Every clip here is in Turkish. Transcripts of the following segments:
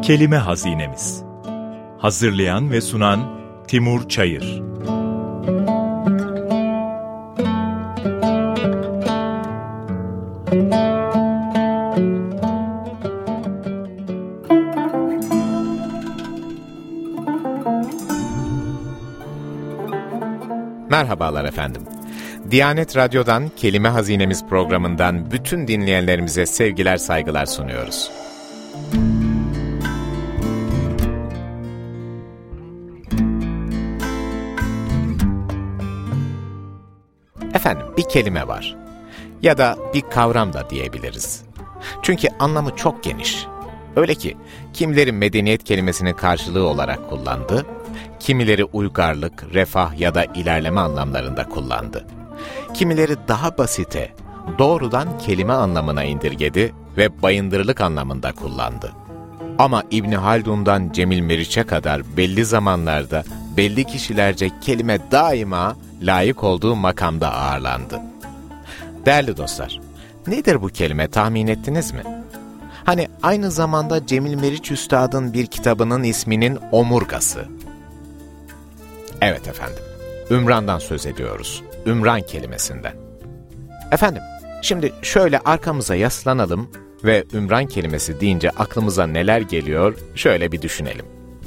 Kelime Hazinemiz. Hazırlayan ve sunan Timur Çayır. Merhabalar efendim. Diyanet Radyo'dan Kelime Hazinemiz programından bütün dinleyenlerimize sevgiler, saygılar sunuyoruz. Efendim, bir kelime var. Ya da bir kavram da diyebiliriz. Çünkü anlamı çok geniş. Öyle ki kimileri medeniyet kelimesinin karşılığı olarak kullandı, kimileri uygarlık, refah ya da ilerleme anlamlarında kullandı. Kimileri daha basite, doğrudan kelime anlamına indirgedi ve bayındırlık anlamında kullandı. Ama İbni Haldun'dan Cemil Meriç'e kadar belli zamanlarda, belli kişilerce kelime daima layık olduğu makamda ağırlandı. Değerli dostlar, nedir bu kelime, tahmin ettiniz mi? Hani aynı zamanda Cemil Meriç Üstad'ın bir kitabının isminin omurgası. Evet efendim, ümrandan söz ediyoruz. Ümran kelimesinden. Efendim, şimdi şöyle arkamıza yaslanalım ve ümran kelimesi deyince aklımıza neler geliyor şöyle bir düşünelim.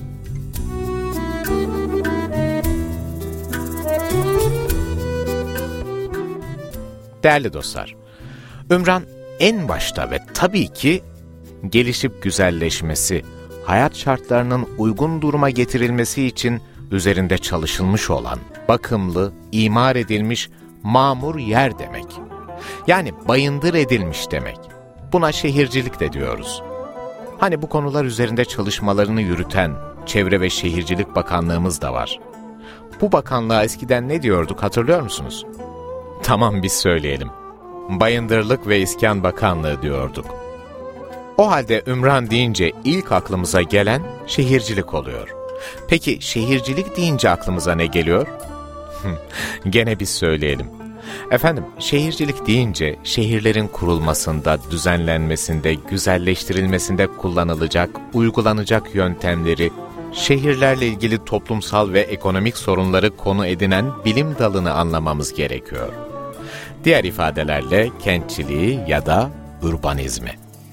Değerli dostlar, ümran en başta ve tabii ki gelişip güzelleşmesi, hayat şartlarının uygun duruma getirilmesi için üzerinde çalışılmış olan, bakımlı, imar edilmiş, mamur yer demek. Yani bayındır edilmiş demek. Buna şehircilik de diyoruz. Hani bu konular üzerinde çalışmalarını yürüten Çevre ve Şehircilik Bakanlığımız da var. Bu bakanlığa eskiden ne diyorduk, hatırlıyor musunuz? Tamam, biz söyleyelim. Bayındırlık ve İskan Bakanlığı diyorduk. O halde ümran deyince ilk aklımıza gelen şehircilik oluyor. Peki şehircilik deyince aklımıza ne geliyor? Gene biz söyleyelim. Efendim, şehircilik deyince şehirlerin kurulmasında, düzenlenmesinde, güzelleştirilmesinde kullanılacak, uygulanacak yöntemleri, şehirlerle ilgili toplumsal ve ekonomik sorunları konu edinen bilim dalını anlamamız gerekiyor. Diğer ifadelerle kentçiliği ya da urbanizmi.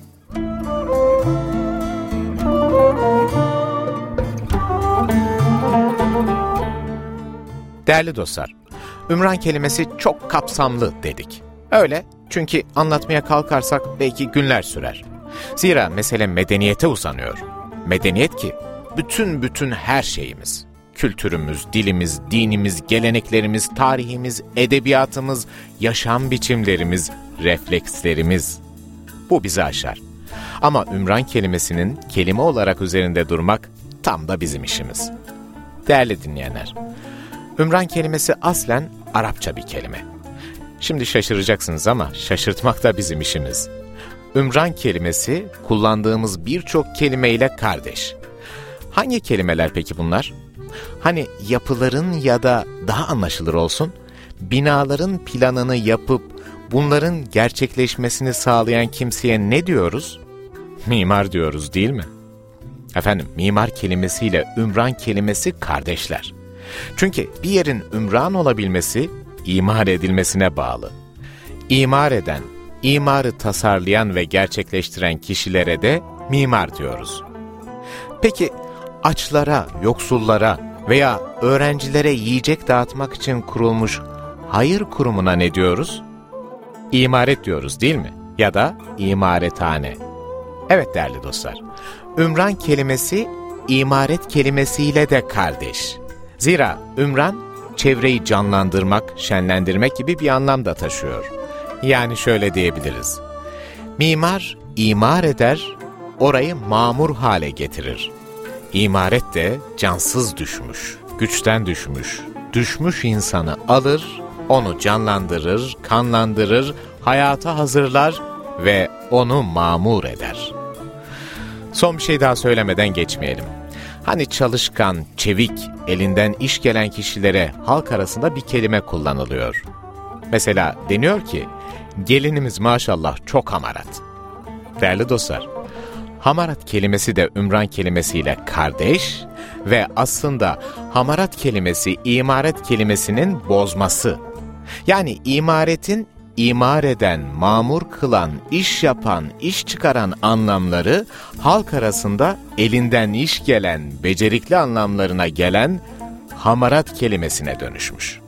Değerli dostlar, ümran kelimesi çok kapsamlı dedik. Öyle, çünkü anlatmaya kalkarsak belki günler sürer. Zira mesele medeniyete uzanıyor. Medeniyet ki bütün her şeyimiz. Kültürümüz, dilimiz, dinimiz, geleneklerimiz, tarihimiz, edebiyatımız, yaşam biçimlerimiz, reflekslerimiz. Bu bizi aşar. Ama ümran kelimesinin kelime olarak üzerinde durmak tam da bizim işimiz. Değerli dinleyenler, ümran kelimesi aslen Arapça bir kelime. Şimdi şaşıracaksınız ama şaşırtmak da bizim işimiz. Ümran kelimesi kullandığımız birçok kelimeyle kardeş. Hangi kelimeler peki bunlar? Hani yapıların ya da daha anlaşılır olsun, binaların planını yapıp bunların gerçekleşmesini sağlayan kimseye ne diyoruz? Mimar diyoruz, değil mi? Efendim, mimar kelimesiyle ümran kelimesi kardeşler. Çünkü bir yerin ümran olabilmesi, imar edilmesine bağlı. İmar eden, imarı tasarlayan ve gerçekleştiren kişilere de mimar diyoruz. Peki, açlara, yoksullara veya öğrencilere yiyecek dağıtmak için kurulmuş hayır kurumuna ne diyoruz? İmaret diyoruz, değil mi? Ya da imarethane. Evet değerli dostlar, ümran kelimesi imaret kelimesiyle de kardeş. Zira ümran, çevreyi canlandırmak, şenlendirmek gibi bir anlam da taşıyor. Yani şöyle diyebiliriz. Mimar, imar eder, orayı mamur hale getirir. İmaret de cansız düşmüş, güçten düşmüş insanı alır, onu canlandırır, kanlandırır, hayata hazırlar ve onu mamur eder. Son bir şey daha söylemeden geçmeyelim. Hani çalışkan, çevik, elinden iş gelen kişilere halk arasında bir kelime kullanılıyor. Mesela deniyor ki, gelinimiz maşallah çok hamarat. Değerli dostlar, Hamarat kelimesi de ümran kelimesiyle kardeş ve aslında hamarat kelimesi imaret kelimesinin bozması. Yani imaretin imar eden, mamur kılan, iş yapan, iş çıkaran anlamları halk arasında elinden iş gelen, becerikli anlamlarına gelen hamarat kelimesine dönüşmüş.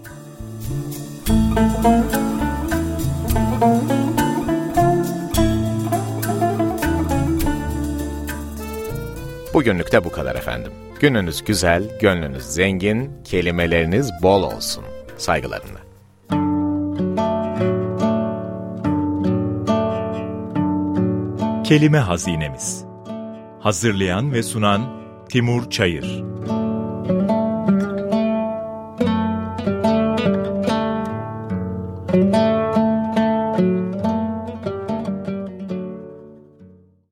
Bugünlük de bu kadar efendim. Gününüz güzel, gönlünüz zengin, kelimeleriniz bol olsun. Saygılarımla. Kelime Hazinemiz. Hazırlayan ve sunan Timur Çayır.